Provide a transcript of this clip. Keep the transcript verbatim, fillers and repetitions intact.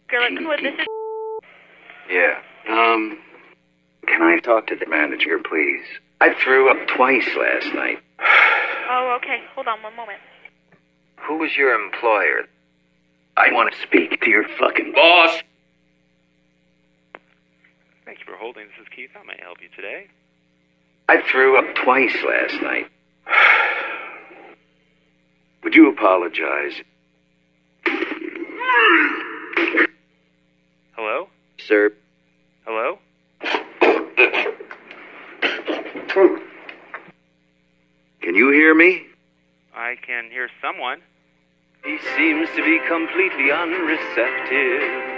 Lincolnwood, this is... Yeah. Um, can I talk to the manager, please? I threw up twice last night. Oh, okay. Hold on one moment. Who was your employer? I want to speak to your fucking boss. Thank you for holding. This is Keith. How may I help you today? I threw up twice last night. Would you apologize? Hello? Sir? Hello? Can you hear me? I can hear someone. He seems to be completely unreceptive.